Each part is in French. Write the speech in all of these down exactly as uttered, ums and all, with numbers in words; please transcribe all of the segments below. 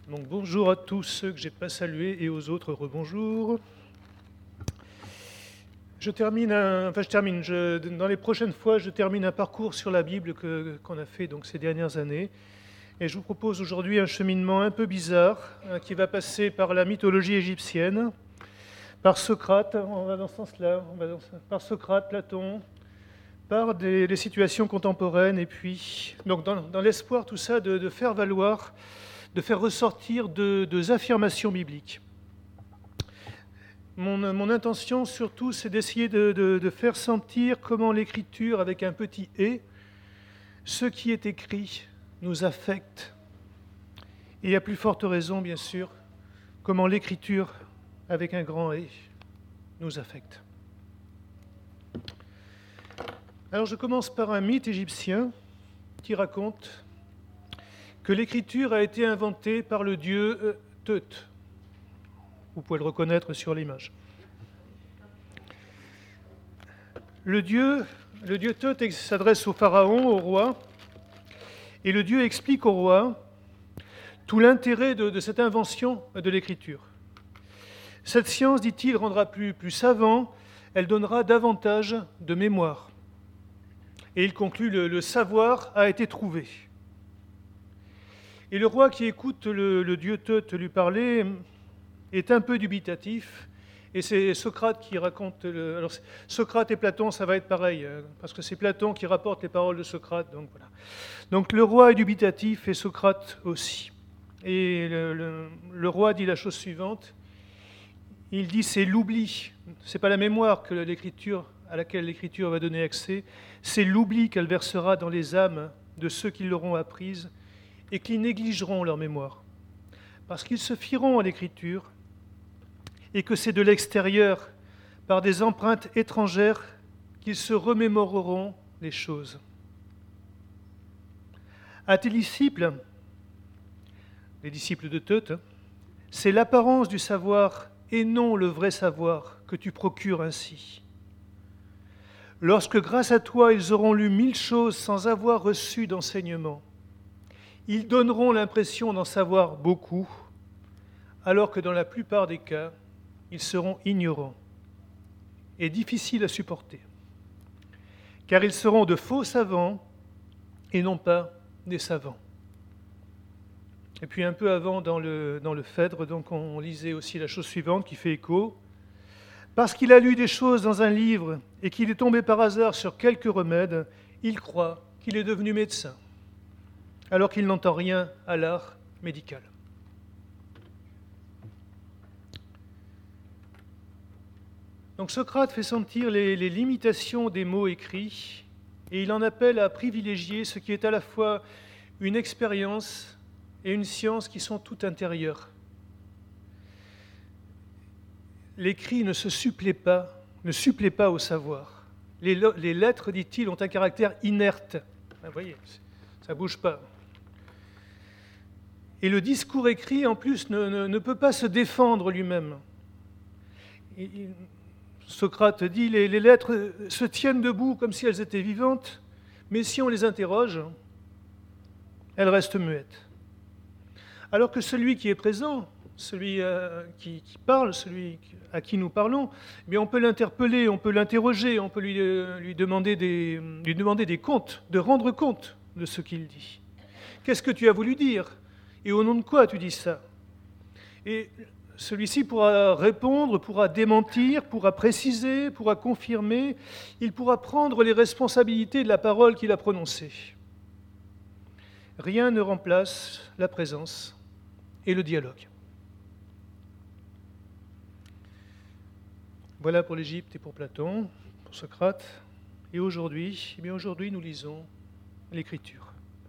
Donc bonjour à tous ceux que je n'ai pas salués et aux autres rebonjour. Je termine, un, enfin je termine, je, dans les prochaines fois, je termine un parcours sur la Bible que, qu'on a fait donc, ces dernières années. Et je vous propose aujourd'hui un cheminement un peu bizarre hein, qui va passer par la mythologie égyptienne, par Socrate, on va dans ce sens-là, on va dans, par Socrate, Platon, par des, des situations contemporaines, et puis, donc dans, dans l'espoir, tout ça, de, de faire valoir, de faire ressortir deux de affirmations bibliques. Mon, mon intention, surtout, c'est d'essayer de, de, de faire sentir comment l'Écriture, avec un petit « et », ce qui est écrit nous affecte. Et à plus forte raison, bien sûr, comment l'Écriture, avec un grand « et », nous affecte. Alors je commence par un mythe égyptien qui raconte que l'écriture a été inventée par le dieu Teut. Vous pouvez le reconnaître sur l'image. Le dieu, le dieu Teut s'adresse au pharaon, au roi, et le dieu explique au roi tout l'intérêt de, de cette invention de l'écriture. Cette science, dit-il, rendra plus, plus savant, elle donnera davantage de mémoire. Et il conclut, le, le savoir a été trouvé. Et le roi qui écoute le, le dieu Teut lui parler est un peu dubitatif, et c'est Socrate qui raconte... Le, alors Socrate et Platon, ça va être pareil, parce que c'est Platon qui rapporte les paroles de Socrate. Donc, voilà. Donc le roi est dubitatif et Socrate aussi. Et le, le, le roi dit la chose suivante, il dit c'est l'oubli, c'est pas la mémoire que l'écriture, à laquelle l'écriture va donner accès, c'est l'oubli qu'elle versera dans les âmes de ceux qui l'auront apprise et qui négligeront leur mémoire. Parce qu'ils se fieront à l'écriture et que c'est de l'extérieur, par des empreintes étrangères, qu'ils se remémoreront les choses. À tes disciples, les disciples de Teut, c'est l'apparence du savoir et non le vrai savoir que tu procures ainsi. Lorsque grâce à toi ils auront lu mille choses sans avoir reçu d'enseignement, ils donneront l'impression d'en savoir beaucoup, alors que dans la plupart des cas, ils seront ignorants et difficiles à supporter, car ils seront de faux savants et non pas des savants. Et puis un peu avant, dans le, dans le Phèdre, donc on lisait aussi la chose suivante qui fait écho. Parce qu'il a lu des choses dans un livre et qu'il est tombé par hasard sur quelques remèdes, il croit qu'il est devenu médecin, alors qu'il n'entend rien à l'art médical. Donc Socrate fait sentir les, les limitations des mots écrits et il en appelle à privilégier ce qui est à la fois une expérience et une science qui sont tout intérieures. L'écrit ne se supplée pas, ne supplée pas au savoir. Les, les lettres, dit-il, ont un caractère inerte. Vous voyez, ça ne bouge pas. Et le discours écrit, en plus, ne, ne, ne peut pas se défendre lui-même. Et, et, Socrate dit, les, les lettres se tiennent debout comme si elles étaient vivantes, mais si on les interroge, elles restent muettes. Alors que celui qui est présent, celui euh, qui, qui parle, celui à qui nous parlons, eh bien on peut l'interpeller, on peut l'interroger, on peut lui, euh, lui, demander des, lui demander des comptes, de rendre compte de ce qu'il dit. Qu'est-ce que tu as voulu dire ? Et au nom de quoi tu dis ça ? Et celui-ci pourra répondre, pourra démentir, pourra préciser, pourra confirmer, il pourra prendre les responsabilités de la parole qu'il a prononcée. Rien ne remplace la présence et le dialogue. Voilà pour l'Égypte et pour Platon, pour Socrate. Et aujourd'hui, eh bien aujourd'hui nous lisons l'Écriture.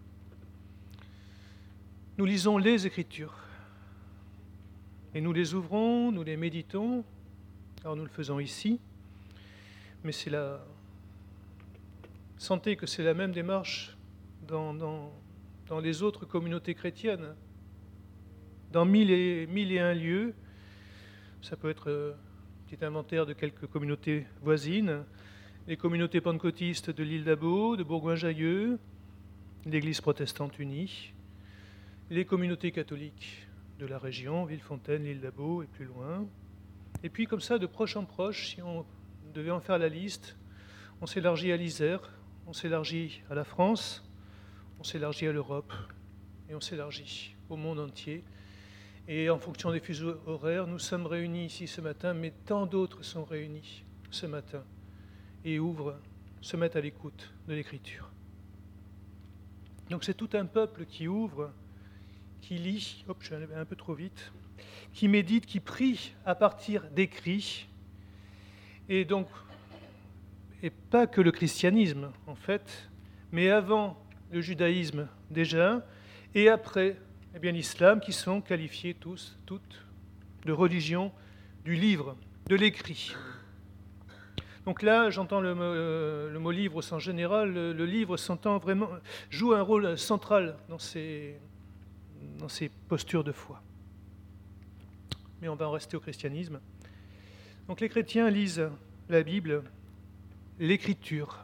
Nous lisons les Écritures. Et nous les ouvrons, nous les méditons. Alors nous le faisons ici, mais c'est la... Sentez que c'est la même démarche dans, dans, dans les autres communautés chrétiennes. Dans mille et, mille et un lieux, ça peut être un petit inventaire de quelques communautés voisines, les communautés pentecôtistes de l'île d'Abo, de Bourgoin-Jallieu, l'Église protestante unie, les communautés catholiques de la région, Villefontaine, l'île d'Abo et plus loin. Et puis comme ça, de proche en proche, si on devait en faire la liste, on s'élargit à l'Isère, on s'élargit à la France, on s'élargit à l'Europe et on s'élargit au monde entier. Et en fonction des fuseaux horaires, nous sommes réunis ici ce matin, mais tant d'autres sont réunis ce matin et ouvrent, se mettent à l'écoute de l'Écriture. Donc c'est tout un peuple qui ouvre, qui lit, hop, je suis allé un peu trop vite, qui médite, qui prie à partir d'écrits. Et donc, et pas que le christianisme en fait, mais avant le judaïsme déjà, et après eh bien, l'islam, qui sont qualifiés tous, toutes, de religion du livre, de l'écrit. Donc là, j'entends le, euh, le mot livre au sens général. Le, le livre s'entend vraiment, joue un rôle central dans ces, dans ces postures de foi. Mais on va en rester au christianisme. Donc les chrétiens lisent la Bible, l'écriture.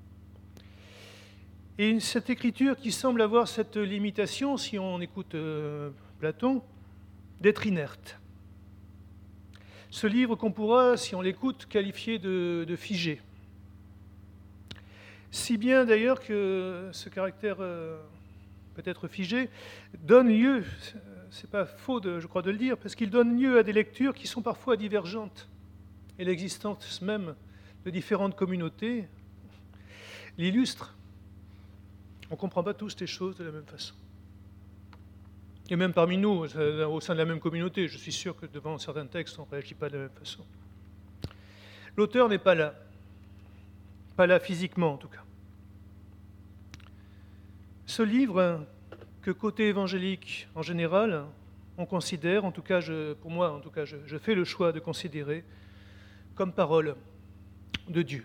Et cette écriture qui semble avoir cette limitation, si on écoute euh, Platon, d'être inerte. Ce livre qu'on pourra, si on l'écoute, qualifier de, de figé. Si bien d'ailleurs que ce caractère euh, peut-être figé donne lieu, c'est pas faux de, je crois de le dire, parce qu'il donne lieu à des lectures qui sont parfois divergentes. Et l'existence même de différentes communautés l'illustre. On ne comprend pas tous les choses de la même façon. Et même parmi nous, au sein de la même communauté, je suis sûr que devant certains textes, on ne réagit pas de la même façon. L'auteur n'est pas là. Pas là physiquement, en tout cas. Ce livre, que côté évangélique, en général, on considère, en tout cas, je, pour moi, en tout cas, je, je fais le choix de considérer comme parole de Dieu.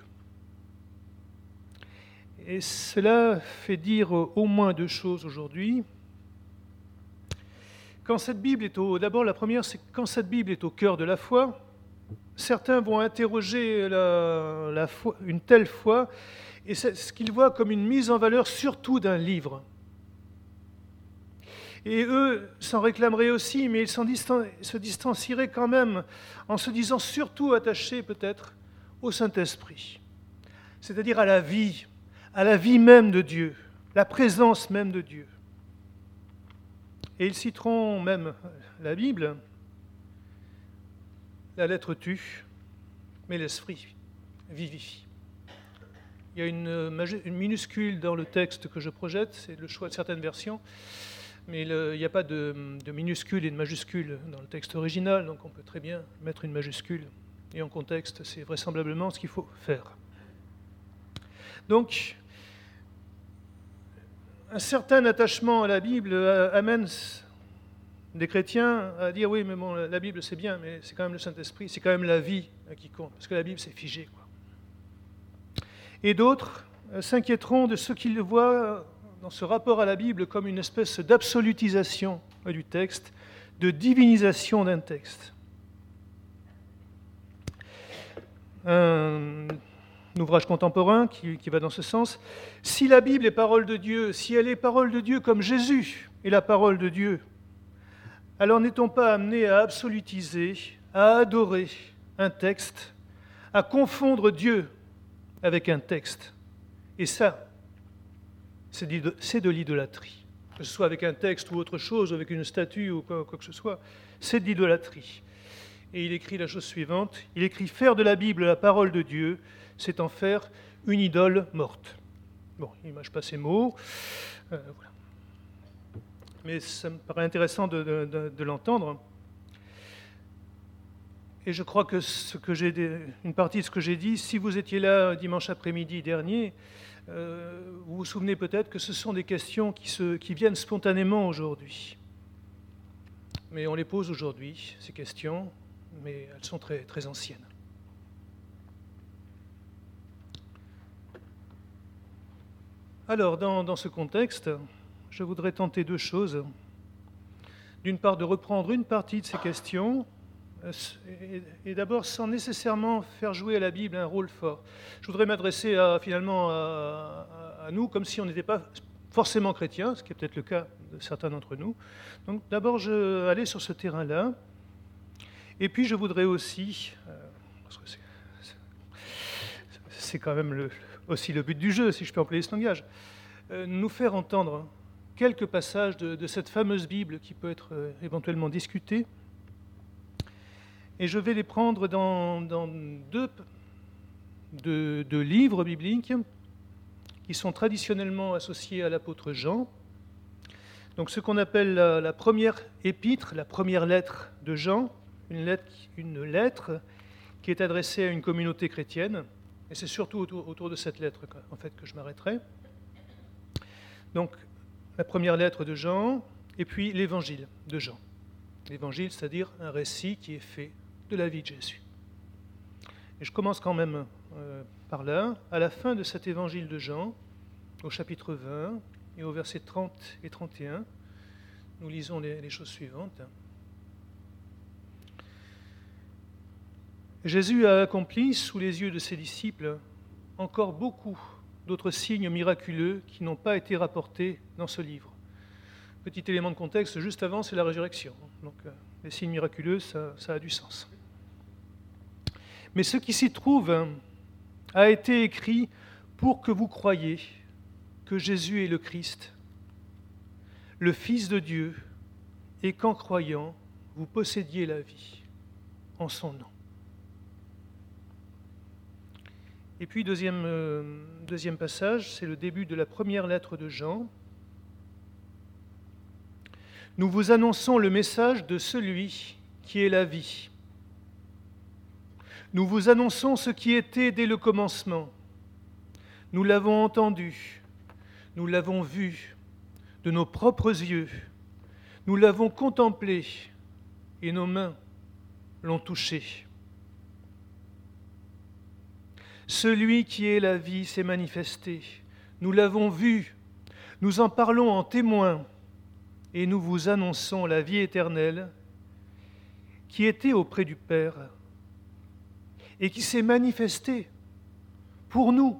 Et cela fait dire au moins deux choses aujourd'hui. Quand cette Bible est au... D'abord, la première, c'est que quand cette Bible est au cœur de la foi, certains vont interroger la, la foi, une telle foi, et c'est ce qu'ils voient comme une mise en valeur surtout d'un livre. Et eux s'en réclameraient aussi, mais ils s'en distan... se distancieraient quand même en se disant surtout attachés peut-être au Saint-Esprit, c'est-à-dire à la vie, à la vie même de Dieu, la présence même de Dieu. Et ils citeront même la Bible, la lettre tue, mais l'esprit vivifie. Il y a une, une minuscule dans le texte que je projette, c'est le choix de certaines versions, mais le, il n'y a pas de, de minuscule et de majuscule dans le texte original, donc on peut très bien mettre une majuscule. Et en contexte, c'est vraisemblablement ce qu'il faut faire. Donc, un certain attachement à la Bible amène des chrétiens à dire oui, mais bon, la Bible c'est bien, mais c'est quand même le Saint-Esprit, c'est quand même la vie qui compte, parce que la Bible c'est figé, quoi. Et d'autres s'inquiéteront de ce qu'ils voient dans ce rapport à la Bible comme une espèce d'absolutisation du texte, de divinisation d'un texte. Un Un ouvrage contemporain qui, qui va dans ce sens. Si la Bible est parole de Dieu, si elle est parole de Dieu comme Jésus est la parole de Dieu, alors n'est-on pas amené à absolutiser, à adorer un texte, à confondre Dieu avec un texte? Et ça, c'est de l'idolâtrie. Que ce soit avec un texte ou autre chose, avec une statue ou quoi, quoi que ce soit, c'est de l'idolâtrie. Et il écrit la chose suivante, il écrit « Faire de la Bible la parole de Dieu, c'est en faire une idole morte. » Bon, il ne mâche pas ces mots, euh, voilà. Mais ça me paraît intéressant de, de, de, de l'entendre. Et je crois que, ce que j'ai, une partie de ce que j'ai dit, si vous étiez là dimanche après-midi dernier, euh, vous vous souvenez peut-être que ce sont des questions qui, se, qui viennent spontanément aujourd'hui. Mais on les pose aujourd'hui, ces questions, mais elles sont très, très anciennes. Alors, dans, dans ce contexte, je voudrais tenter deux choses. D'une part, de reprendre une partie de ces questions, et, et d'abord sans nécessairement faire jouer à la Bible un rôle fort. Je voudrais m'adresser à, finalement à, à, à nous comme si on n'était pas forcément chrétiens, ce qui est peut-être le cas de certains d'entre nous. Donc d'abord, je vais aller sur ce terrain-là. Et puis je voudrais aussi, euh, parce que c'est, c'est quand même le, aussi le but du jeu, si je peux employer ce langage, euh, nous faire entendre quelques passages de, de cette fameuse Bible qui peut être euh, éventuellement discutée. Et je vais les prendre dans, dans deux, deux, deux livres bibliques qui sont traditionnellement associés à l'apôtre Jean. Donc ce qu'on appelle la, la première épître, la première lettre de Jean, une lettre, une lettre qui est adressée à une communauté chrétienne, et c'est surtout autour, autour de cette lettre en fait, que je m'arrêterai. Donc la première lettre de Jean, et puis l'évangile de Jean. L'évangile, c'est-à-dire un récit qui est fait de la vie de Jésus. Et je commence quand même euh, par là, à la fin de cet évangile de Jean, au chapitre vingt et au verset trente et trente et un, nous lisons les, les choses suivantes. Jésus a accompli sous les yeux de ses disciples encore beaucoup d'autres signes miraculeux qui n'ont pas été rapportés dans ce livre. Petit élément de contexte, juste avant, c'est la résurrection. Donc euh, les signes miraculeux, ça, ça a du sens. Mais ce qui s'y trouve a été écrit pour que vous croyiez que Jésus est le Christ, le Fils de Dieu, et qu'en croyant, vous possédiez la vie en son nom. Et puis, deuxième, euh, deuxième passage, c'est le début de la première lettre de Jean. Nous vous annonçons le message de celui qui est la vie. Nous vous annonçons ce qui était dès le commencement. Nous l'avons entendu, nous l'avons vu de nos propres yeux, nous l'avons contemplé et nos mains l'ont touché. Celui qui est la vie s'est manifesté. Nous l'avons vu, nous en parlons en témoin et nous vous annonçons la vie éternelle qui était auprès du Père et qui s'est manifestée pour nous.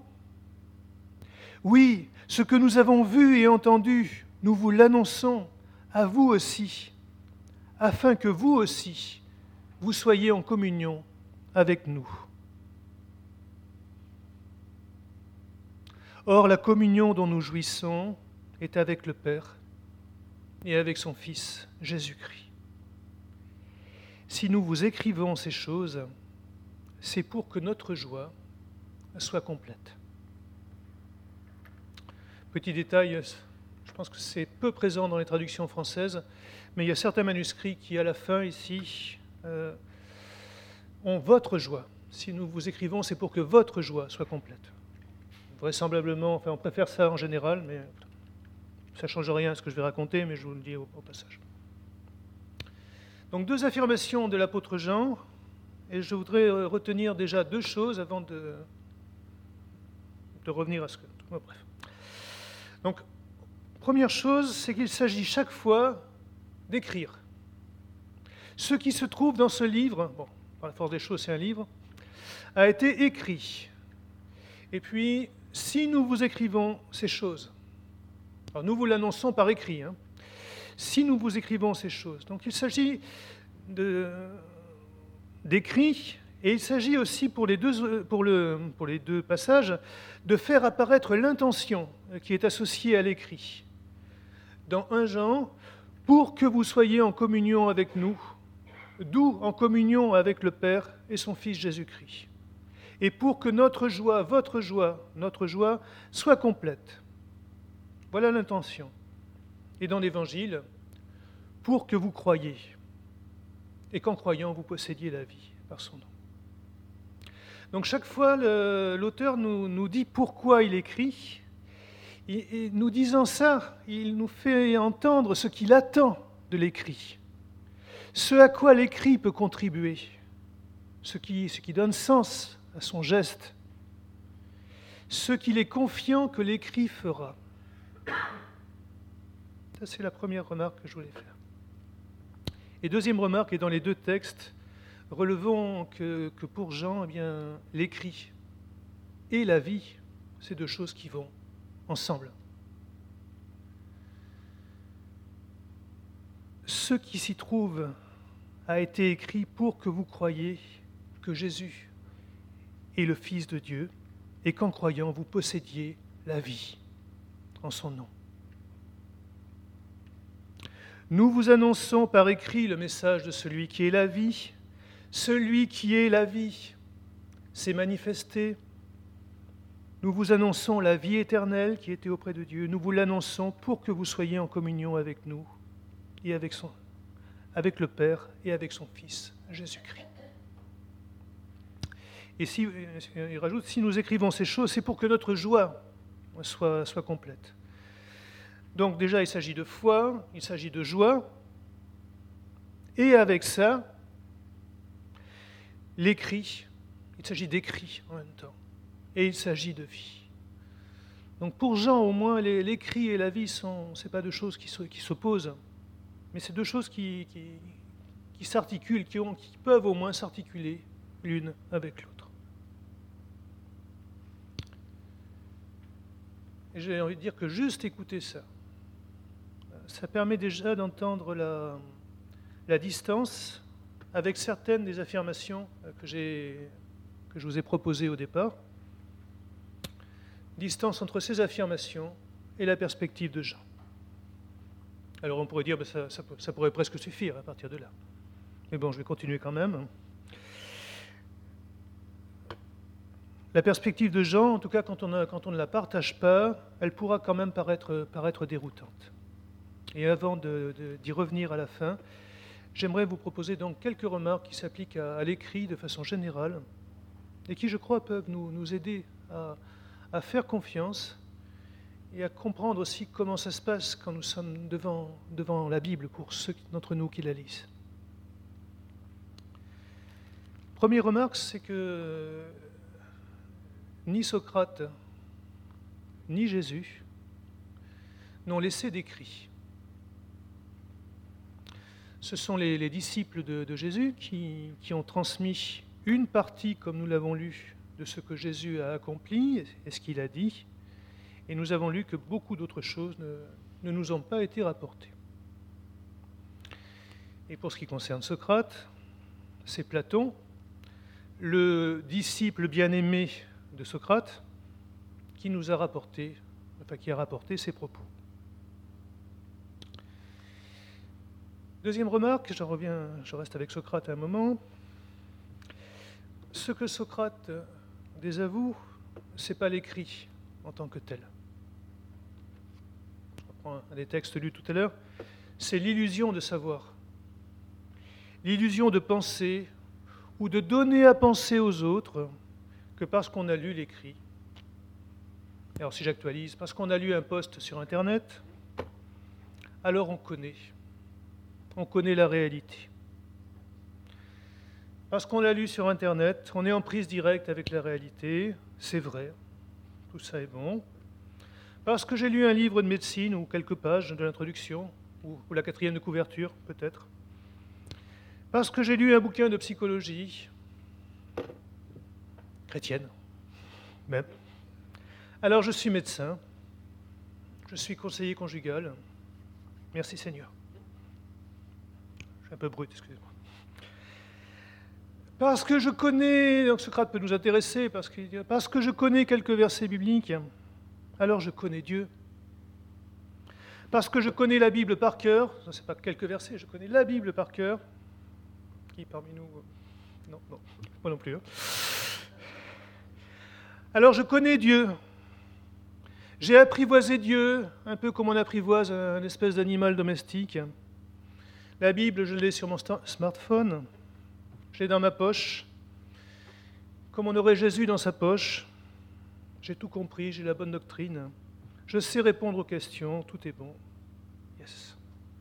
Oui, ce que nous avons vu et entendu, nous vous l'annonçons à vous aussi, afin que vous aussi, vous soyez en communion avec nous. Or, la communion dont nous jouissons est avec le Père et avec son Fils, Jésus-Christ. Si nous vous écrivons ces choses, c'est pour que notre joie soit complète. Petit détail, je pense que c'est peu présent dans les traductions françaises, mais il y a certains manuscrits qui, à la fin, ici, euh, ont votre joie. Si nous vous écrivons, c'est pour que votre joie soit complète. Vraisemblablement, enfin on préfère ça en général, mais ça ne change rien à ce que je vais raconter, mais je vous le dis au, au passage. Donc deux affirmations de l'apôtre Jean, et je voudrais retenir déjà deux choses avant de, de revenir à ce que... Oh, bref. Donc, première chose, c'est qu'il s'agit chaque fois d'écrire. Ce qui se trouve dans ce livre, bon, par la force des choses c'est un livre, a été écrit. Et puis, si nous vous écrivons ces choses, alors nous vous l'annonçons par écrit, hein, si nous vous écrivons ces choses, donc il s'agit de, d'écrit, et il s'agit aussi pour les, deux, pour, le, pour les deux passages de faire apparaître l'intention qui est associée à l'écrit. Dans un Jean, pour que vous soyez en communion avec nous, d'où en communion avec le Père et son Fils Jésus-Christ. Et pour que notre joie, votre joie, notre joie soit complète. Voilà l'intention. Et dans l'Évangile, pour que vous croyiez, et qu'en croyant, vous possédiez la vie par son nom. Donc chaque fois, le, l'auteur nous, nous dit pourquoi il écrit, et, et nous disant ça, il nous fait entendre ce qu'il attend de l'écrit, ce à quoi l'écrit peut contribuer, ce qui, ce qui donne sens à son geste, ce qu'il est confiant que l'écrit fera. Ça, c'est la première remarque que je voulais faire. Et deuxième remarque, et dans les deux textes, relevons que, que pour Jean, eh bien, l'écrit et la vie, c'est deux choses qui vont ensemble. ce qui s'y trouve a été écrit pour que vous croyiez que Jésus est le Fils de Dieu et qu'en croyant, vous possédiez la vie en son nom. Nous vous annonçons par écrit le message de celui qui est la vie. Celui qui est la vie s'est manifesté. Nous vous annonçons la vie éternelle qui était auprès de Dieu. Nous vous l'annonçons pour que vous soyez en communion avec nous et avec, son, avec le Père et avec son Fils, Jésus-Christ. Et si, il rajoute, si nous écrivons ces choses, c'est pour que notre joie soit, soit complète. Donc déjà, il s'agit de foi, il s'agit de joie, et avec ça, l'écrit, il s'agit d'écrit en même temps, et il s'agit de vie. Donc pour Jean, au moins, les, l'écrit et la vie, ce n'est pas deux choses qui, qui s'opposent, mais c'est deux choses qui, qui, qui s'articulent, qui, ont, qui peuvent au moins s'articuler l'une avec l'autre. Et j'ai envie de dire que juste écouter ça, ça permet déjà d'entendre la, la distance avec certaines des affirmations que, j'ai, que je vous ai proposées au départ. Distance entre ces affirmations et la perspective de Jean. Alors on pourrait dire que ben ça, ça, ça pourrait presque suffire à partir de là. Mais bon, je vais continuer quand même. La perspective de Jean, en tout cas quand on, a, quand on ne la partage pas, elle pourra quand même paraître, paraître déroutante. Et avant de, de, d'y revenir à la fin, j'aimerais vous proposer donc quelques remarques qui s'appliquent à, à l'écrit de façon générale et qui, je crois, peuvent nous, nous aider à, à faire confiance et à comprendre aussi comment ça se passe quand nous sommes devant, devant la Bible pour ceux d'entre nous qui la lisent. Première remarque, c'est que ni Socrate, ni Jésus n'ont laissé d'écrit. Ce sont les, les disciples de, de Jésus qui, qui ont transmis une partie, comme nous l'avons lu, de ce que Jésus a accompli et ce qu'il a dit. Et nous avons lu que beaucoup d'autres choses ne, ne nous ont pas été rapportées. Et pour ce qui concerne Socrate, c'est Platon, le disciple bien-aimé de Socrate, qui nous a rapporté, enfin qui a rapporté ses propos. Deuxième remarque, j'en reviens, je reste avec Socrate un moment. Ce que Socrate désavoue, ce n'est pas l'écrit en tant que tel. Je reprends un des textes lus tout à l'heure. C'est l'illusion de savoir, l'illusion de penser ou de donner à penser aux autres que parce qu'on a lu l'écrit. Alors si j'actualise, parce qu'on a lu un post sur Internet, alors on connaît. On connaît la réalité. Parce qu'on l'a lu sur Internet, on est en prise directe avec la réalité, c'est vrai, tout ça est bon. Parce que j'ai lu un livre de médecine ou quelques pages de l'introduction, ou, ou la quatrième de couverture, peut-être. Parce que j'ai lu un bouquin de psychologie, chrétienne, même. Alors je suis médecin, je suis conseiller conjugal, merci Seigneur. Je suis un peu brut, excusez-moi. Parce que je connais, donc Socrate peut nous intéresser, parce que, parce que je connais quelques versets bibliques, alors je connais Dieu. Parce que je connais la Bible par cœur, ce n'est pas quelques versets, je connais la Bible par cœur. Qui parmi nous... Non, non, moi non plus. Hein. Alors je connais Dieu. J'ai apprivoisé Dieu, un peu comme on apprivoise un espèce d'animal domestique. La Bible, je l'ai sur mon smartphone, je l'ai dans ma poche, comme on aurait Jésus dans sa poche. J'ai tout compris, j'ai la bonne doctrine. Je sais répondre aux questions, tout est bon. Yes.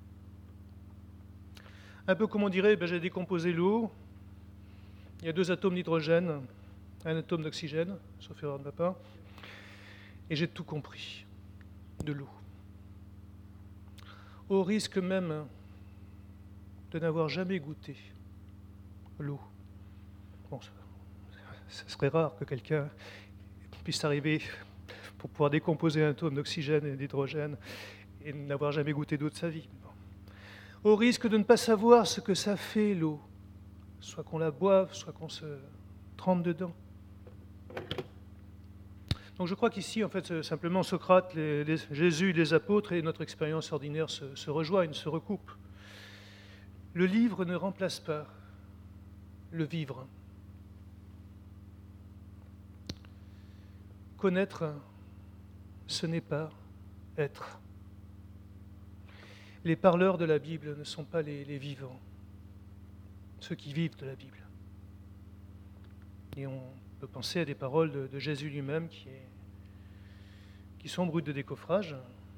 Un peu comme on dirait, ben, j'ai décomposé l'eau. Il y a deux atomes d'hydrogène, un atome d'oxygène, sauf erreur de ma part. Et j'ai tout compris de l'eau. Au risque même de n'avoir jamais goûté l'eau. Bon, ce serait rare que quelqu'un puisse arriver pour pouvoir décomposer un atome d'oxygène et d'hydrogène et n'avoir jamais goûté d'eau de sa vie. Bon. au risque de ne pas savoir ce que ça fait l'eau, soit qu'on la boive, soit qu'on se trempe dedans. Donc je crois qu'ici, en fait, simplement Socrate, les, les, Jésus, les apôtres et notre expérience ordinaire se, se rejoignent, se recoupent. Le livre ne remplace pas le vivre. Connaître, ce n'est pas être. Les parleurs de la Bible ne sont pas les, les vivants, ceux qui vivent de la Bible. Et on peut penser à des paroles de, de Jésus lui-même qui, est, qui sont brutes de décoffrage.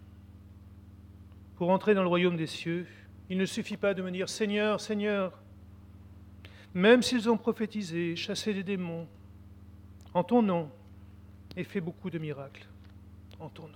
Pour entrer dans le royaume des cieux, il ne suffit pas de me dire « Seigneur, Seigneur », même s'ils ont prophétisé, chassé des démons, en ton nom, et fait beaucoup de miracles, en ton nom.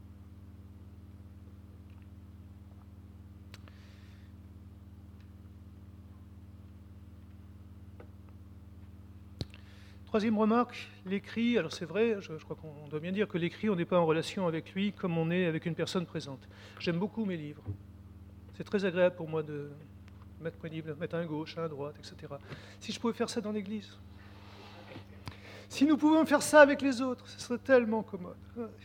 Troisième remarque, l'écrit, alors c'est vrai, je, je crois qu'on doit bien dire que l'écrit, on n'est pas en relation avec lui comme on est avec une personne présente. J'aime beaucoup mes livres. C'est très agréable pour moi de mettre mes livres, mettre un à gauche, un à droite, et cetera. Si je pouvais faire ça dans l'église, si nous pouvions faire ça avec les autres, ce serait tellement commode.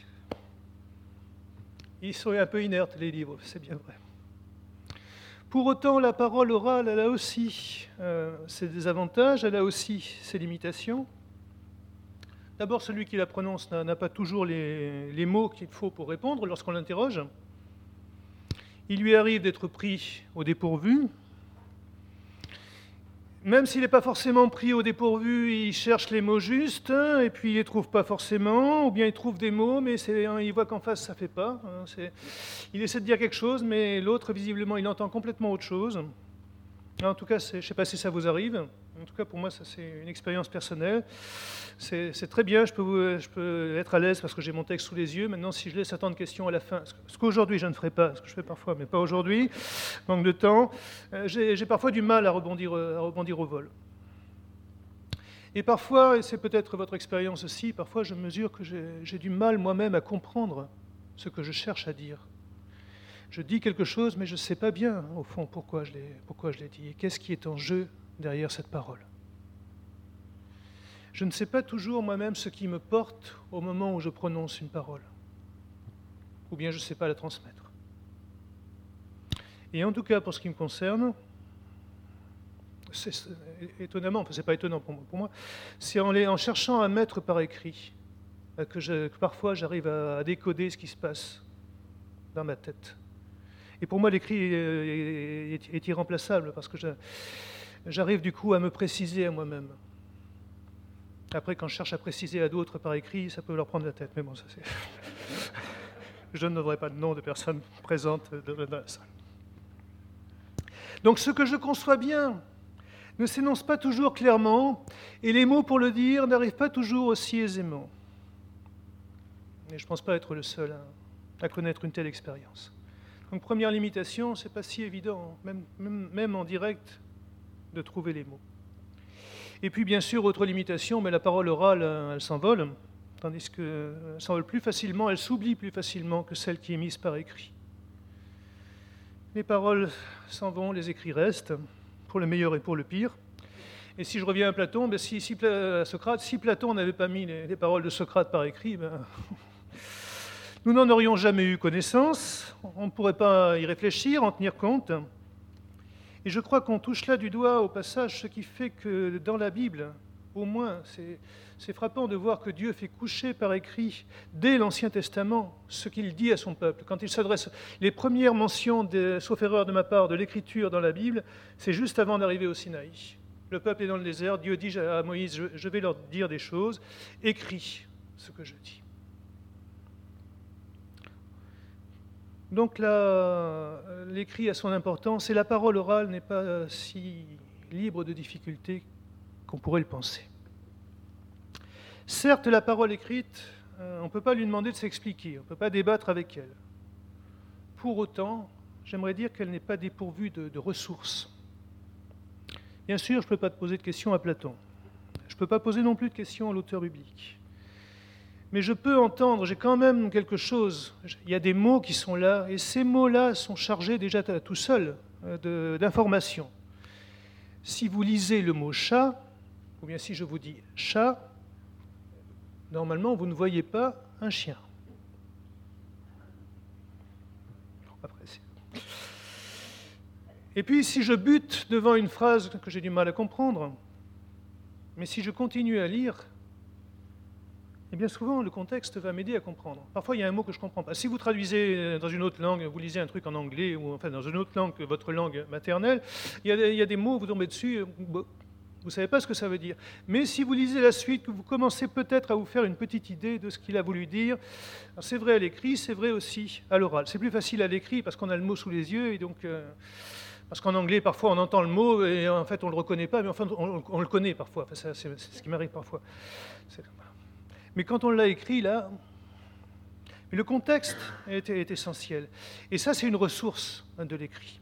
Ils sont un peu inertes, les livres, c'est bien vrai. Pour autant, la parole orale, elle a aussi euh, ses désavantages, elle a aussi ses limitations. D'abord, celui qui la prononce n'a, n'a pas toujours les, les mots qu'il faut pour répondre lorsqu'on l'interroge. Il lui arrive d'être pris au dépourvu. Même s'il n'est pas forcément pris au dépourvu, il cherche les mots justes, hein, et puis il ne les trouve pas forcément, ou bien il trouve des mots, mais c'est, hein, il voit qu'en face ça ne fait pas. Hein, c'est, il essaie de dire quelque chose, mais l'autre, visiblement, il entend complètement autre chose. En tout cas, je ne sais pas si ça vous arrive. En tout cas, pour moi, ça c'est une expérience personnelle. C'est, c'est très bien, je peux, vous, je peux être à l'aise parce que j'ai mon texte sous les yeux. Maintenant, si je laisse attendre questions à la fin, ce qu'aujourd'hui je ne ferai pas, ce que je fais parfois, mais pas aujourd'hui, manque de temps, j'ai, j'ai parfois du mal à rebondir, à rebondir au vol. Et parfois, et c'est peut-être votre expérience aussi, parfois je mesure que j'ai, j'ai du mal moi-même à comprendre ce que je cherche à dire. Je dis quelque chose, mais je ne sais pas bien, au fond, pourquoi je l'ai, pourquoi je l'ai dit, et qu'est-ce qui est en jeu derrière cette parole. Je ne sais pas toujours moi-même ce qui me porte au moment où je prononce une parole, ou bien je ne sais pas la transmettre. Et en tout cas, pour ce qui me concerne, c'est, c'est étonnamment, enfin, ce n'est pas étonnant pour moi, pour moi c'est en, les, en cherchant à mettre par écrit que, je, que parfois j'arrive à, à décoder ce qui se passe dans ma tête. Et pour moi, l'écrit est, est, est irremplaçable, parce que je, j'arrive du coup à me préciser à moi-même. Après, quand je cherche à préciser à d'autres par écrit, ça peut leur prendre la tête. Mais bon, ça c'est... Je ne donnerai pas de nom de personnes présentes dans la salle. Donc ce que je conçois bien ne s'énonce pas toujours clairement, et les mots pour le dire n'arrivent pas toujours aussi aisément. Et je ne pense pas être le seul à, à connaître une telle expérience. Donc première limitation, ce n'est pas si évident, même, même, même en direct, de trouver les mots. Et puis bien sûr, autre limitation, mais la parole orale, elle s'envole, tandis qu'elle s'envole plus facilement, elle s'oublie plus facilement que celle qui est mise par écrit. Les paroles s'en vont, les écrits restent, pour le meilleur et pour le pire. Et si je reviens à Platon, ben si, si, à Socrate, si Platon n'avait pas mis les, les paroles de Socrate par écrit, ben, nous n'en aurions jamais eu connaissance, on ne pourrait pas y réfléchir, en tenir compte. Et je crois qu'on touche là du doigt au passage ce qui fait que dans la Bible, au moins, c'est, c'est frappant de voir que Dieu fait coucher par écrit, dès l'Ancien Testament, ce qu'il dit à son peuple. Quand il s'adresse, les premières mentions, de, sauf erreur de ma part, de l'écriture dans la Bible, c'est juste avant d'arriver au Sinaï. Le peuple est dans le désert, Dieu dit à Moïse, je, je vais leur dire des choses, écris ce que je dis. Donc là, l'écrit a son importance et la parole orale n'est pas si libre de difficultés qu'on pourrait le penser. Certes, la parole écrite, on ne peut pas lui demander de s'expliquer, on ne peut pas débattre avec elle. Pour autant, j'aimerais dire qu'elle n'est pas dépourvue de, de ressources. Bien sûr, je ne peux pas te poser de questions à Platon. Je ne peux pas poser non plus de questions à l'auteur biblique. Mais je peux entendre, j'ai quand même quelque chose, il y a des mots qui sont là, et ces mots-là sont chargés déjà tout seuls de, d'information. Si vous lisez le mot chat, ou bien si je vous dis chat, normalement vous ne voyez pas un chien. Après, c'est... Et puis si je bute devant une phrase que j'ai du mal à comprendre, mais si je continue à lire, et bien souvent, le contexte va m'aider à comprendre. Parfois, il y a un mot que je ne comprends pas. Si vous traduisez dans une autre langue, vous lisez un truc en anglais, ou enfin dans une autre langue que votre langue maternelle, il y a des, il y a des mots, vous tombez dessus, vous ne savez pas ce que ça veut dire. Mais si vous lisez la suite, que vous commencez peut-être à vous faire une petite idée de ce qu'il a voulu dire, c'est vrai à l'écrit, c'est vrai aussi à l'oral. C'est plus facile à l'écrit parce qu'on a le mot sous les yeux, et donc... Euh, parce qu'en anglais, parfois, on entend le mot, et en fait, on ne le reconnaît pas, mais enfin, on, on le connaît parfois. Enfin, ça, c'est, c'est ce qui m'arrive parfois. C'est... Mais quand on l'a écrit, là, mais le contexte est, est essentiel. Et ça, c'est une ressource hein, de l'écrit.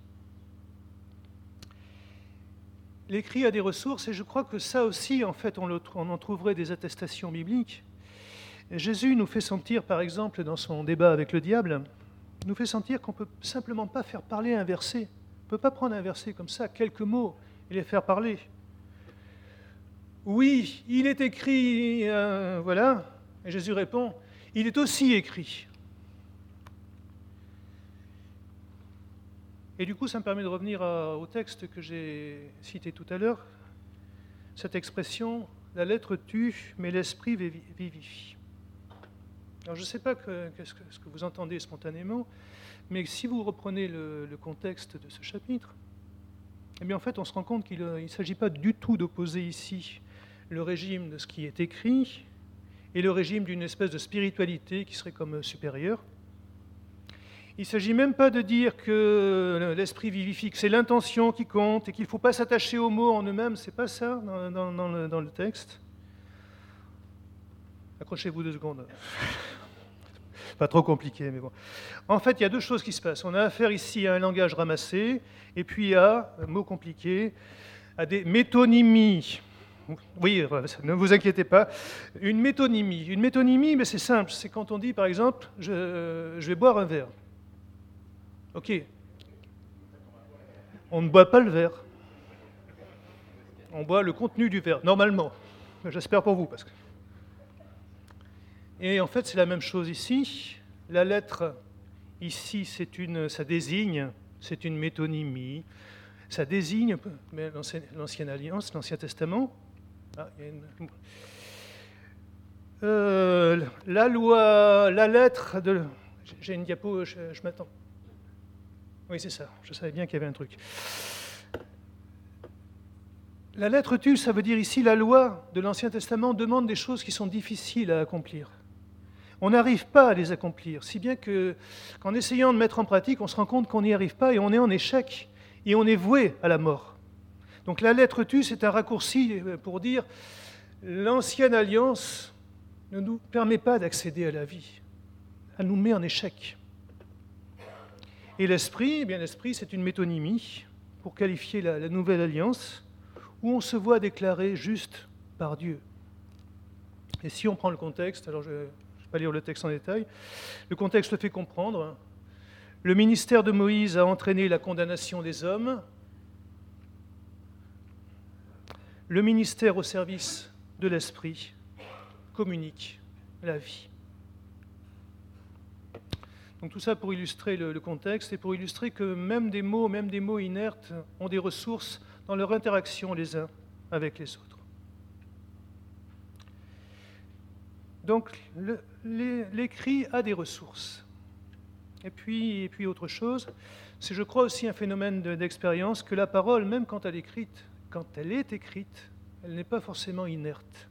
L'écrit a des ressources, et je crois que ça aussi, en fait, on, le, on en trouverait des attestations bibliques. Et Jésus nous fait sentir, par exemple, dans son débat avec le diable, nous fait sentir qu'on ne peut simplement pas faire parler un verset. On ne peut pas prendre un verset comme ça, quelques mots, et les faire parler. Oui, il est écrit, euh, voilà, et Jésus répond, il est aussi écrit. Et du coup, ça me permet de revenir à, au texte que j'ai cité tout à l'heure, cette expression, la lettre tue, mais l'esprit vivifie. Alors je ne sais pas que, que, ce que vous entendez spontanément, mais si vous reprenez le, le contexte de ce chapitre, eh bien en fait, on se rend compte qu'il ne s'agit pas du tout d'opposer ici le régime de ce qui est écrit et le régime d'une espèce de spiritualité qui serait comme supérieure. Il ne s'agit même pas de dire que l'esprit vivifique, c'est l'intention qui compte et qu'il ne faut pas s'attacher aux mots en eux-mêmes, c'est pas ça dans, dans, dans, le, dans le texte. Accrochez-vous deux secondes. Pas trop compliqué, mais bon. En fait, il y a deux choses qui se passent. On a affaire ici à un langage ramassé, et puis à, un mot compliqué, à des métonymies. Oui, ne vous inquiétez pas. Une métonymie. Une métonymie, mais c'est simple. C'est quand on dit, par exemple, je, je vais boire un verre. OK. On ne boit pas le verre. On boit le contenu du verre, normalement. J'espère pour vous, parce que... Et en fait, c'est la même chose ici. La lettre, ici, c'est une, ça désigne, c'est une métonymie. Ça désigne mais l'ancienne, l'ancienne Alliance, l'Ancien Testament. Ah, il y a une... euh, la loi, la lettre de... J'ai une diapo, je, je m'attends. Oui, c'est ça. Je savais bien qu'il y avait un truc. La lettre tue, ça veut dire ici, la loi de l'Ancien Testament demande des choses qui sont difficiles à accomplir. On n'arrive pas à les accomplir, si bien que, qu'en essayant de mettre en pratique, on se rend compte qu'on n'y arrive pas et on est en échec, et on est voué à la mort. Donc la lettre tue, c'est un raccourci pour dire l'ancienne alliance ne nous permet pas d'accéder à la vie, elle nous met en échec. Et l'esprit, eh bien l'esprit, c'est une métonymie pour qualifier la, la nouvelle alliance, où on se voit déclaré juste par Dieu. Et si on prend le contexte, alors je ne vais pas lire le texte en détail, le contexte le fait comprendre. Le ministère de Moïse a entraîné la condamnation des hommes. Le ministère au service de l'esprit communique la vie. Donc tout ça pour illustrer le, le contexte et pour illustrer que même des mots, même des mots inertes ont des ressources dans leur interaction les uns avec les autres. Donc le, les, l'écrit a des ressources. Et puis, et puis autre chose, c'est je crois aussi un phénomène de, d'expérience que la parole, même quand elle est écrite, quand elle est écrite, elle n'est pas forcément inerte.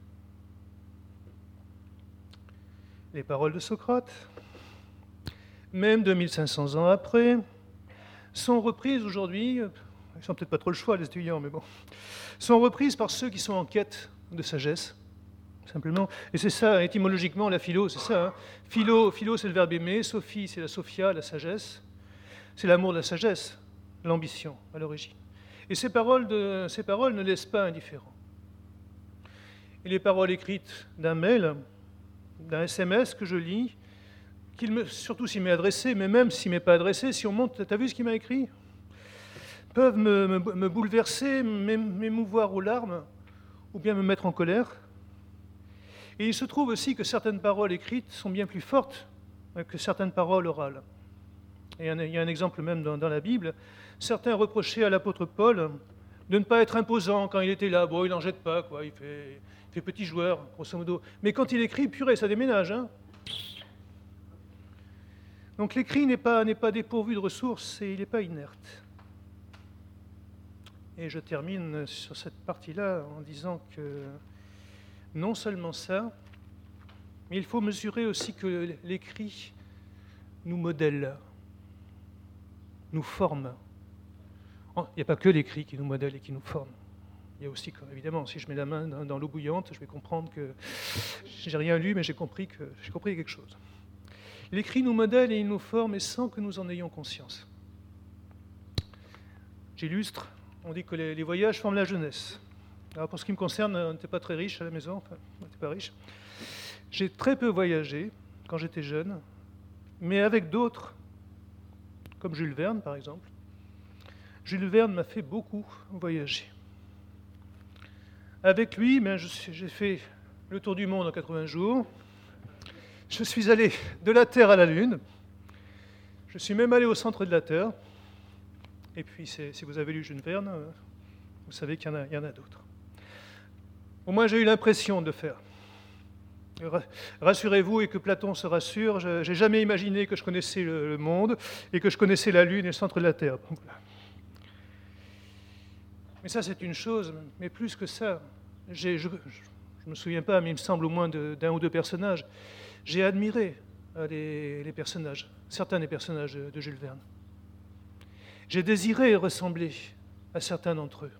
Les paroles de Socrate, même deux mille cinq cents ans après, sont reprises aujourd'hui, ils n'ont peut-être pas trop le choix les étudiants, mais bon, sont reprises par ceux qui sont en quête de sagesse, simplement. Et c'est ça, étymologiquement, la philo, c'est ça. Hein. Philo, philo, c'est le verbe aimer, sophie, c'est la sophia, la sagesse. C'est l'amour de la sagesse, l'ambition, à l'origine. Et ces paroles, de, ces paroles ne laissent pas indifférent. Et les paroles écrites d'un mail, d'un S M S que je lis, qu'il me, surtout s'il m'est adressé, mais même s'il ne m'est pas adressé, si on monte, t'as vu ce qu'il m'a écrit ? peuvent me, me, me bouleverser, m'émouvoir aux larmes, ou bien me mettre en colère. Et il se trouve aussi que certaines paroles écrites sont bien plus fortes que certaines paroles orales. Et il y a un exemple même dans, dans la Bible. Certains reprochaient à l'apôtre Paul de ne pas être imposant quand il était là. Bon, il n'en jette pas, quoi. Il fait, il fait petit joueur, grosso modo. Mais quand il écrit, purée, ça déménage, hein. Donc l'écrit n'est pas, n'est pas dépourvu de ressources et il n'est pas inerte. Et je termine sur cette partie-là en disant que non seulement ça, mais il faut mesurer aussi que l'écrit nous modèle, nous forme. Il n'y a pas que l'écrit qui nous modèle et qui nous forme. Il y a aussi, évidemment, si je mets la main dans, dans l'eau bouillante, je vais comprendre que j'ai rien lu, mais j'ai compris que j'ai compris quelque chose. L'écrit nous modèle et il nous forme, et sans que nous en ayons conscience. J'illustre, on dit que les, les voyages forment la jeunesse. Alors pour ce qui me concerne, on n'était pas très riche à la maison, enfin, on n'était pas riche. J'ai très peu voyagé quand j'étais jeune, mais avec d'autres, comme Jules Verne par exemple. Jules Verne m'a fait beaucoup voyager. Avec lui, ben, je, j'ai fait le tour du monde en quatre-vingts jours. Je suis allé de la Terre à la Lune. Je suis même allé au centre de la Terre. Et puis, c'est, si vous avez lu Jules Verne, vous savez qu'il y en a, il y en a d'autres. Au moins, j'ai eu l'impression de le faire. Rassurez-vous et que Platon se rassure, je n'ai jamais imaginé que je connaissais le, le monde et que je connaissais la Lune et le centre de la Terre. Donc, voilà. Mais ça, c'est une chose. Mais plus que ça, j'ai, je ne me souviens pas, mais il me semble au moins de, d'un ou deux personnages. J'ai admiré les, les personnages, certains des personnages de, de Jules Verne. J'ai désiré ressembler à certains d'entre eux.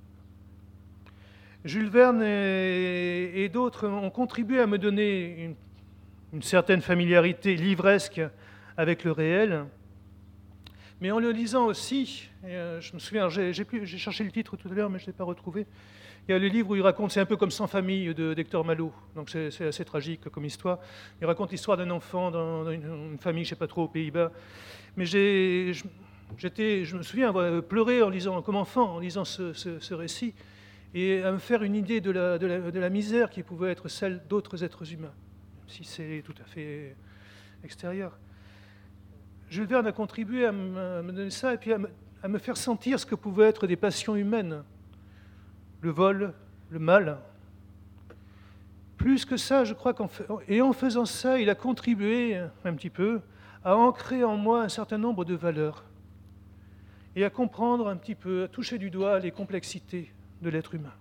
Jules Verne et, et d'autres ont contribué à me donner une, une certaine familiarité livresque avec le réel, mais en le lisant aussi, et euh, je me souviens, j'ai, j'ai, plus, j'ai cherché le titre tout à l'heure, mais je ne l'ai pas retrouvé. Il y a le livre où il raconte, c'est un peu comme Sans famille de, d'Hector Malot, donc c'est, c'est assez tragique comme histoire. Il raconte l'histoire d'un enfant dans une, une famille, je ne sais pas trop, aux Pays-Bas. Mais j'ai, j'étais, je me souviens avoir pleuré en lisant, comme enfant, en lisant ce, ce, ce récit, et à me faire une idée de la, de, la, de la misère qui pouvait être celle d'autres êtres humains, même si c'est tout à fait extérieur. Jules Verne a contribué à me, à me donner ça, et puis à me, à me faire sentir ce que pouvaient être des passions humaines. Le vol, le mal. Plus que ça, je crois qu'en fait, et en faisant ça, il a contribué un petit peu à ancrer en moi un certain nombre de valeurs et à comprendre un petit peu, à toucher du doigt les complexités de l'être humain.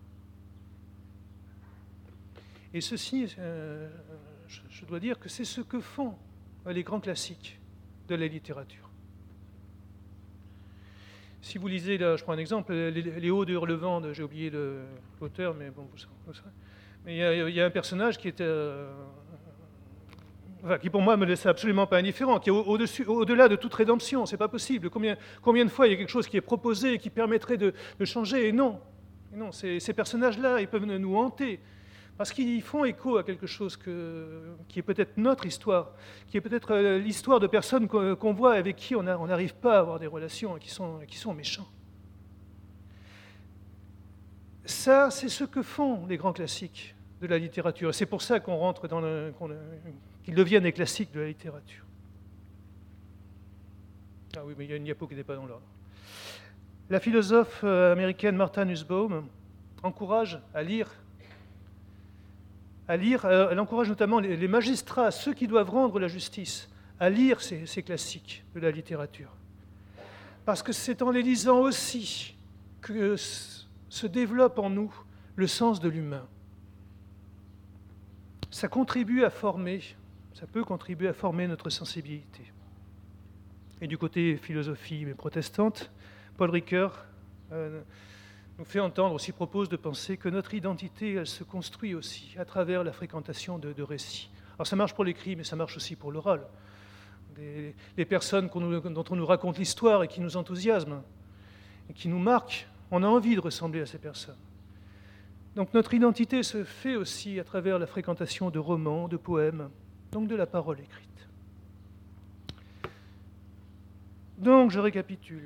Et ceci, euh, je, je dois dire que c'est ce que font les grands classiques de la littérature. Si vous lisez, là, je prends un exemple, les, les Hauts de Hurlevent, j'ai oublié le, l'auteur, mais bon, vous, vous savez. Mais il y, a, il y a un personnage qui était, euh, enfin, qui pour moi me laissait absolument pas indifférent, qui est au, au-dessus, au-delà de toute rédemption. C'est pas possible. Combien, combien de fois il y a quelque chose qui est proposé et qui permettrait de, de changer, et non. Et non, ces, ces personnages-là, ils peuvent nous hanter. Parce qu'ils font écho à quelque chose que, qui est peut-être notre histoire, qui est peut-être l'histoire de personnes qu'on, qu'on voit avec qui on n'arrive pas à avoir des relations et qui sont, qui sont méchants. Ça, c'est ce que font les grands classiques de la littérature. C'est pour ça qu'on rentre dans le, qu'on, qu'ils deviennent les classiques de la littérature. Ah oui, mais il y a une diapo qui n'est pas dans l'ordre. La philosophe américaine Martha Nussbaum encourage à lire à lire, elle encourage notamment les magistrats, ceux qui doivent rendre la justice, à lire ces, ces classiques de la littérature. Parce que c'est en les lisant aussi que se développe en nous le sens de l'humain. Ça contribue à former, ça peut contribuer à former notre sensibilité. Et du côté philosophie protestante, Paul Ricoeur euh, nous fait entendre, aussi propose de penser que notre identité, elle se construit aussi à travers la fréquentation de, de récits. Alors ça marche pour l'écrit, mais ça marche aussi pour l'oral. Des, les personnes qu'on nous, dont on nous raconte l'histoire et qui nous enthousiasment, et qui nous marquent, on a envie de ressembler à ces personnes. Donc notre identité se fait aussi à travers la fréquentation de romans, de poèmes, donc de la parole écrite. Donc je récapitule.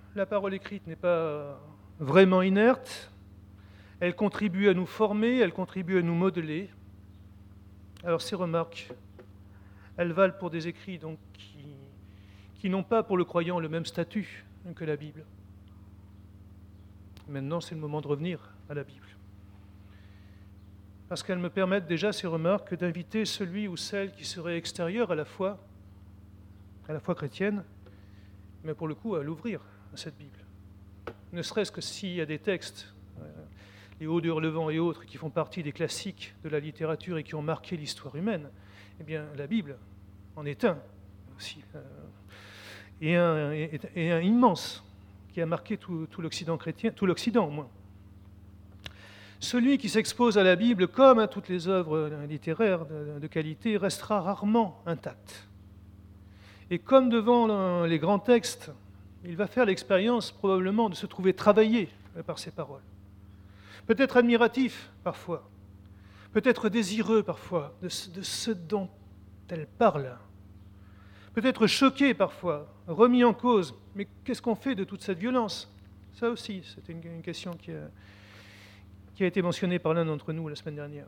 la parole écrite n'est pas vraiment inerte, elle contribue à nous former, elle contribue à nous modeler. Alors ces remarques, elles valent pour des écrits donc, qui, qui n'ont pas pour le croyant le même statut que la Bible. Maintenant, c'est le moment de revenir à la Bible. Parce qu'elles me permettent déjà, ces remarques, d'inviter celui ou celle qui serait extérieur à la foi, à la foi chrétienne, mais pour le coup à l'ouvrir à cette Bible. Ne serait-ce que s'il y a des textes, euh, les Hauts d'Hurlevent et autres, qui font partie des classiques de la littérature et qui ont marqué l'histoire humaine, eh bien la Bible en est un aussi, euh, et, un, et, et un immense, qui a marqué tout, tout l'Occident chrétien, tout l'Occident au moins. Celui qui s'expose à la Bible, comme à toutes les œuvres littéraires de, de qualité, restera rarement intact. Et comme devant les grands textes, il va faire l'expérience probablement de se trouver travaillé par ces paroles. Peut-être admiratif parfois, peut-être désireux parfois de ce, de ce dont elles parlent, peut-être choqué parfois, remis en cause. Mais qu'est-ce qu'on fait de toute cette violence? Ça aussi, c'était une, une question qui a, qui a été mentionnée par l'un d'entre nous la semaine dernière.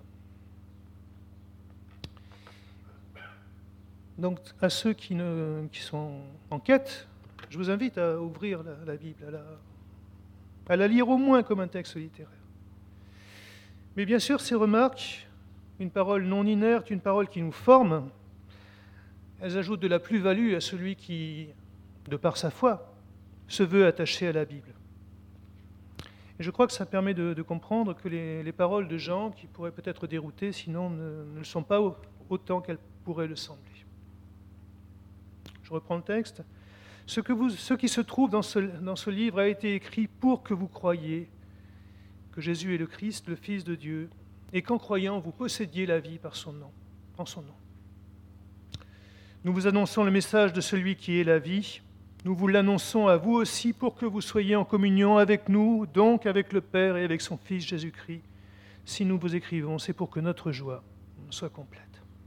Donc, à ceux qui, ne, qui sont en quête, je vous invite à ouvrir la, la Bible, à la, à la lire au moins comme un texte littéraire. Mais bien sûr, ces remarques, une parole non inerte, une parole qui nous forme, elles ajoutent de la plus-value à celui qui, de par sa foi, se veut attaché à la Bible. Et je crois que ça permet de, de comprendre que les, les paroles de Jean, qui pourraient peut-être dérouter, sinon ne, ne le sont pas autant qu'elles pourraient le sembler. Je reprends le texte. Ce, que vous, ce qui se trouve dans ce, dans ce livre a été écrit pour que vous croyiez que Jésus est le Christ, le Fils de Dieu, et qu'en croyant, vous possédiez la vie par son nom, en son nom. Nous vous annonçons le message de celui qui est la vie. Nous vous l'annonçons à vous aussi pour que vous soyez en communion avec nous, donc avec le Père et avec son Fils Jésus-Christ. Si nous vous écrivons, c'est pour que notre joie soit complète.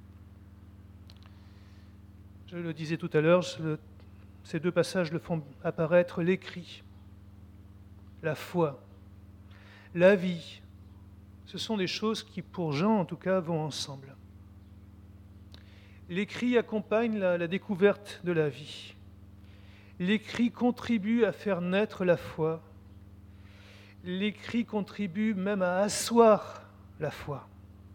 Je le disais tout à l'heure, le, ces deux passages le font apparaître, l'écrit, la foi, la vie. Ce sont des choses qui, pour Jean en tout cas, vont ensemble. L'écrit accompagne la, la découverte de la vie. L'écrit contribue à faire naître la foi. L'écrit contribue même à asseoir la foi.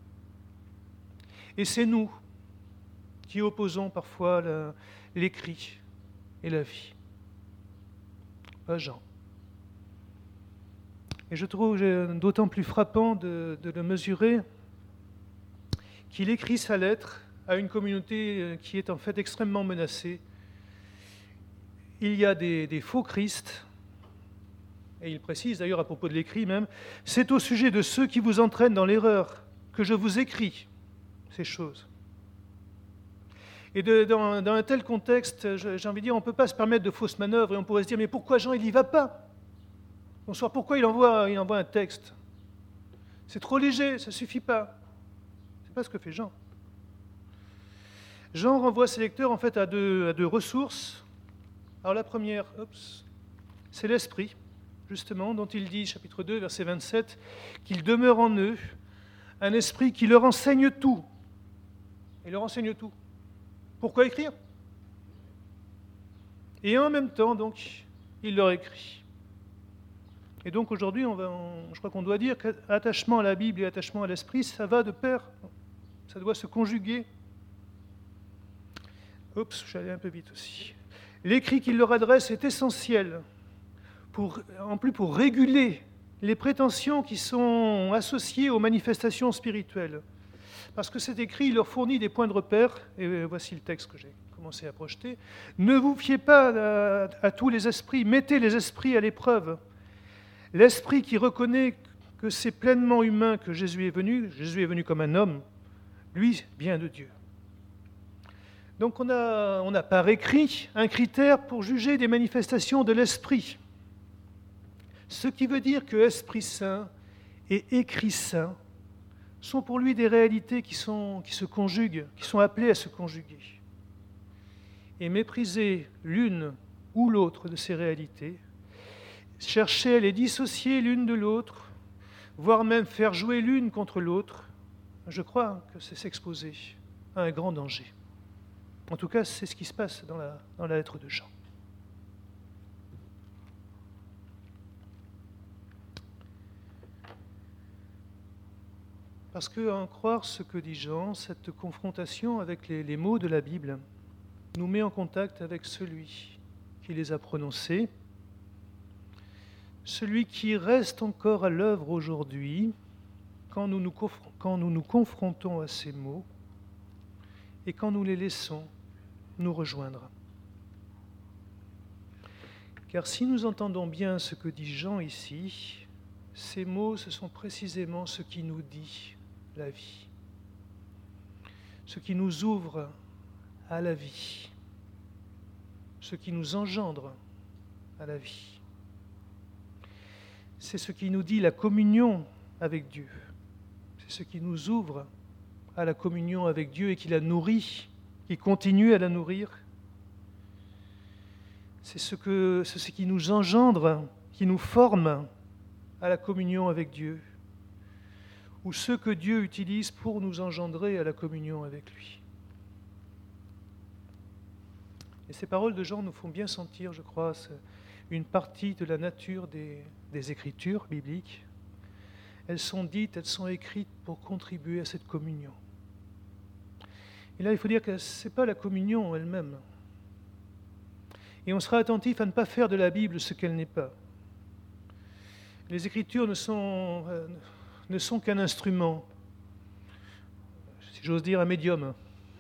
Et c'est nous qui opposons parfois la, l'écrit et la vie. Pas Jean. Et je trouve d'autant plus frappant de, de le mesurer qu'il écrit sa lettre à une communauté qui est en fait extrêmement menacée. Il y a des, des faux Christ, et il précise d'ailleurs à propos de l'écrit même, « C'est au sujet de ceux qui vous entraînent dans l'erreur que je vous écris ces choses. » Et de, dans, dans un tel contexte, j'ai envie de dire, on ne peut pas se permettre de fausses manœuvres, et on pourrait se dire, mais pourquoi Jean, il n'y va pas? Bonsoir, pourquoi il envoie, il envoie un texte? C'est trop léger, ça ne suffit pas. Ce n'est pas ce que fait Jean. Jean renvoie ses lecteurs en fait à deux, à deux ressources. Alors la première, oups, c'est l'esprit, justement, dont il dit, chapitre deux, verset vingt-sept, qu'il demeure en eux un esprit qui leur enseigne tout. Il leur enseigne tout. Pourquoi écrire? Et en même temps, donc, il leur écrit. Et donc aujourd'hui, on va, on, je crois qu'on doit dire qu'attachement à la Bible et attachement à l'esprit, ça va de pair. Ça doit se conjuguer. Oups, j'allais un peu vite aussi. L'écrit qu'il leur adresse est essentiel, pour, en plus pour réguler les prétentions qui sont associées aux manifestations spirituelles. Parce que cet écrit, il leur fournit des points de repère, et voici le texte que j'ai commencé à projeter. Ne vous fiez pas à, à tous les esprits, mettez les esprits à l'épreuve. L'esprit qui reconnaît que c'est pleinement humain que Jésus est venu, Jésus est venu comme un homme, lui vient de Dieu. Donc on a, on a par écrit un critère pour juger des manifestations de l'Esprit. Ce qui veut dire que Esprit Saint et Écrit Saint sont pour lui des réalités qui, sont, qui se conjuguent, qui sont appelées à se conjuguer. Et mépriser l'une ou l'autre de ces réalités, chercher à les dissocier l'une de l'autre, voire même faire jouer l'une contre l'autre, je crois que c'est s'exposer à un grand danger. En tout cas, c'est ce qui se passe dans la, dans la lettre de Jean. Parce que, à en croire ce que dit Jean, cette confrontation avec les, les mots de la Bible nous met en contact avec celui qui les a prononcés, celui qui reste encore à l'œuvre aujourd'hui quand nous nous, quand nous nous confrontons à ces mots et quand nous les laissons nous rejoindre. Car si nous entendons bien ce que dit Jean ici, ces mots, ce sont précisément ce qui nous dit la vie, ce qui nous ouvre à la vie, ce qui nous engendre à la vie. C'est ce qui nous dit la communion avec Dieu, c'est ce qui nous ouvre à la communion avec Dieu et qui la nourrit, qui continue à la nourrir. C'est ce, que, c'est ce qui nous engendre, qui nous forme à la communion avec Dieu, ou ce que Dieu utilise pour nous engendrer à la communion avec lui. Et ces paroles de Jean nous font bien sentir, je crois, une partie de la nature des, des Écritures bibliques. Elles sont dites, elles sont écrites pour contribuer à cette communion. Et là, il faut dire que ce n'est pas la communion elle-même. Et on sera attentif à ne pas faire de la Bible ce qu'elle n'est pas. Les Écritures ne sont, euh, ne sont qu'un instrument, si j'ose dire un médium.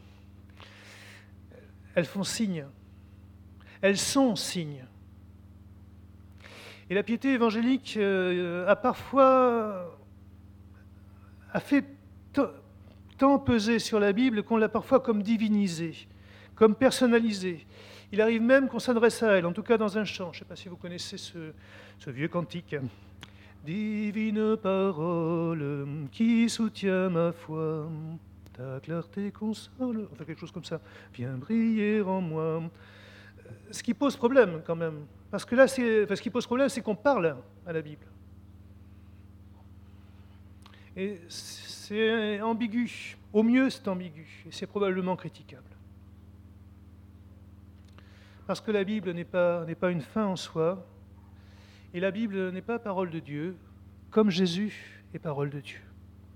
Elles font signe. Elles sont signes. Et la piété évangélique euh, a parfois a fait t- tant peser sur la Bible qu'on l'a parfois comme divinisée, comme personnalisée. Il arrive même qu'on s'adresse à elle, en tout cas dans un chant. Je ne sais pas si vous connaissez ce, ce vieux cantique. Divine parole qui soutient ma foi, ta clarté console, enfin quelque chose comme ça, viens briller en moi. Ce qui pose problème quand même, parce que là, c'est, enfin, ce qui pose problème, c'est qu'on parle à la Bible. Et c'est ambigu, au mieux c'est ambigu, et c'est probablement critiquable. Parce que la Bible n'est pas, n'est pas une fin en soi, et la Bible n'est pas parole de Dieu, comme Jésus est parole de Dieu.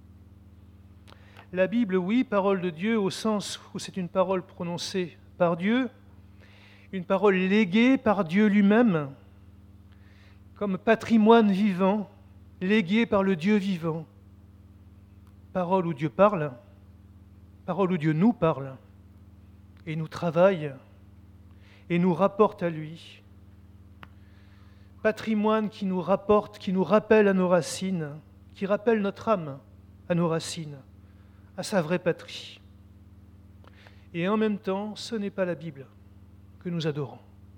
La Bible, oui, parole de Dieu, au sens où c'est une parole prononcée par Dieu, une parole léguée par Dieu lui-même, comme patrimoine vivant, légué par le Dieu vivant. Parole où Dieu parle, parole où Dieu nous parle, et nous travaille, et nous rapporte à lui. Patrimoine qui nous rapporte, qui nous rappelle à nos racines, qui rappelle notre âme à nos racines, à sa vraie patrie. Et en même temps, ce n'est pas la Bible que nous adorons.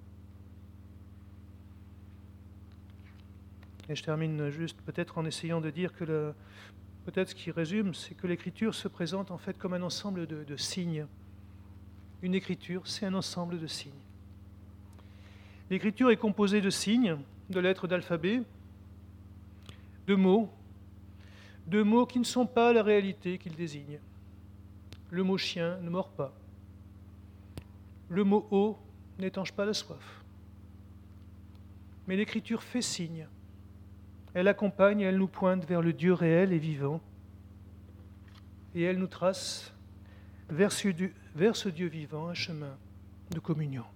Et je termine juste peut-être en essayant de dire que le, peut-être ce qui résume, c'est que l'écriture se présente en fait comme un ensemble de, de signes. Une écriture, c'est un ensemble de signes. L'écriture est composée de signes, de lettres d'alphabet, de mots, de mots qui ne sont pas la réalité qu'ils désignent. Le mot chien ne mord pas. Le mot eau n'étanche pas la soif. Mais l'écriture fait signe. Elle accompagne, elle nous pointe vers le Dieu réel et vivant. Et elle nous trace vers ce Dieu, vers ce Dieu vivant un chemin de communion.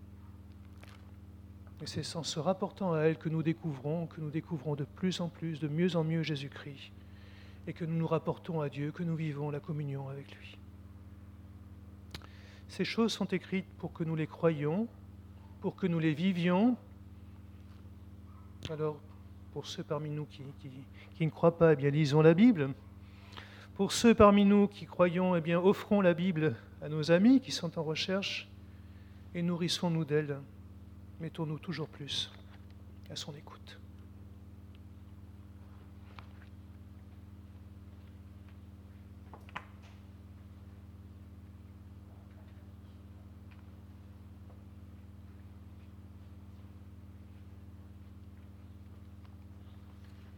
Et c'est en se rapportant à elle que nous découvrons, que nous découvrons de plus en plus, de mieux en mieux Jésus-Christ, et que nous nous rapportons à Dieu, que nous vivons la communion avec lui. Ces choses sont écrites pour que nous les croyions, pour que nous les vivions. Alors, pour ceux parmi nous qui, qui, qui ne croient pas, eh bien, lisons la Bible. Pour ceux parmi nous qui croyons, eh bien, offrons la Bible à nos amis qui sont en recherche et nourrissons-nous d'elle. Mettons-nous toujours plus à son écoute.